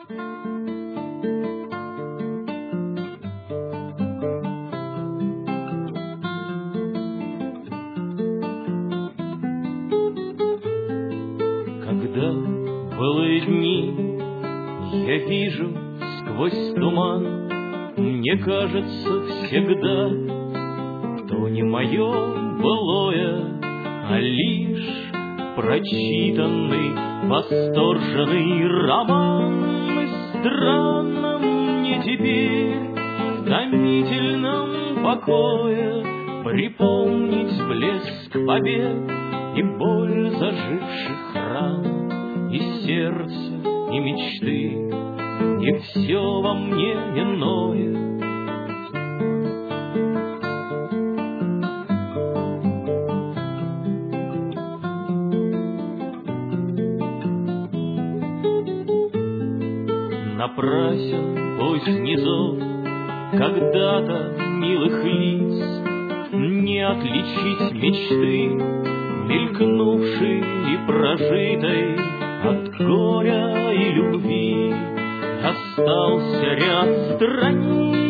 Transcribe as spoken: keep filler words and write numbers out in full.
Когда былые дни я вижу сквозь туман, мне кажется всегда, то не мое былое, а лишь прочитанный восторженный роман. И странно мне теперь в томительном покое припомнить блеск побед и боль заживших ран, и сердце, и мечты, и все во мне иное. Напрасен поздний зов когда-то милых лиц, не отличить мечты, мелькнувшей и прожитой от горя и любви. Остался ряд страниц,